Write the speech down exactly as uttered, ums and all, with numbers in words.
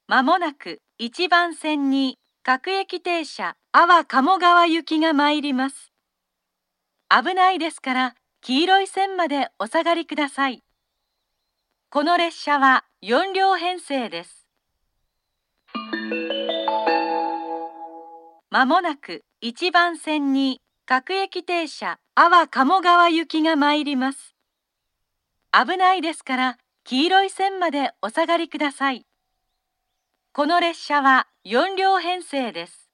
まもなくいちばん線に各駅停車安房鴨川行きが参ります。危ないですから黄色い線までお下がりください。この列車はよん両編成です。まもなくいちばん線に各駅停車安房鴨川行きが参ります。危ないですから黄色い線までお下がりください。この列車はよん両編成です。